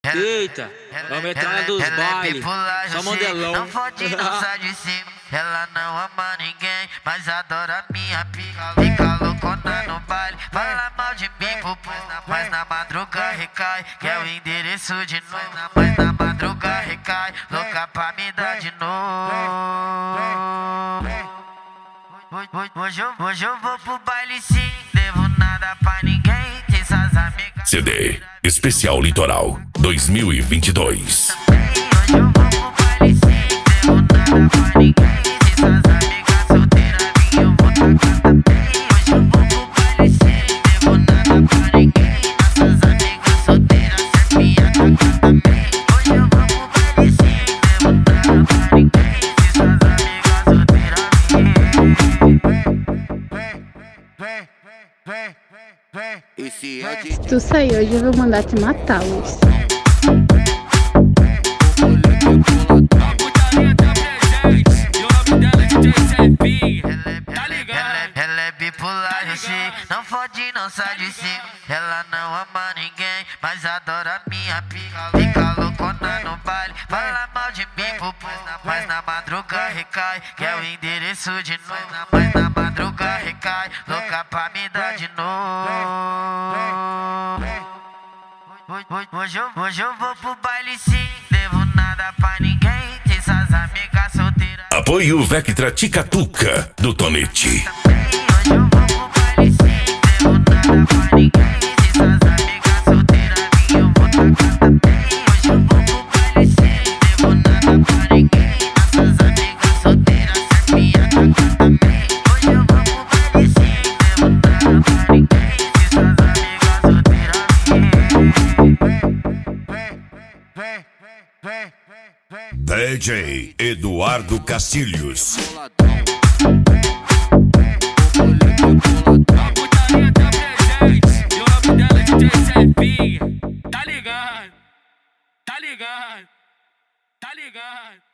Eita, vamos entrar na dos bailes, só modelão. Não fode, não sai de cima. Ela não ama ninguém, mas adora minha pica. Fica loucona no baile, fala mal de mim, mas na madruga recai. Quer o endereço de novo, mas na madruga recai. Louca pra me dar de novo. Hoje eu vou pro baile sim, devo nada pra ninguém. Tem essas amigas. CD Especial Litoral 2022. Hoje eu vou pro baile sim, devo nada pra ninguém. Tem essas amigas solteiras, eu vou tacar também. Hoje eu vou pro baile sim, devo nada pra ninguém. Essas amigas solteiras, minha tacar também. Hoje eu vou pro baile sim, devo nada pra ninguém. Essas amigas solteiras, Esse é de Se tu sair hoje, eu vou mandar te matar, Luiz. Ela é bipolar, eu sei. Não fode, não sai de cima. Ela não ama ninguém, mas adora minha pica. Fica loucona no baile, fala mal de mim, mas na madruga recai. Quer o endereço de novo, mas na madruga recai. Louca pra me dar de novo. Hoje eu vou pro baile sim, devo nada pra ninguém. Tem essas amigas solteiras. Apoio Vectra Ticatuca do Tonete. Hoje eu vou pro baile sim, devo nada pra ninguém. Essas amigas solteiras, eu vou tacar também. Hoje eu vou pro baile sim, devo nada pra ninguém. Essas amigas solteiras, minha tacar também. Hoje eu vou pro baile sim, devo nada pra ninguém. Essas amigas solteiras, DJ Eduardo Castilhos. Tá ligado, tá ligado, tá ligado.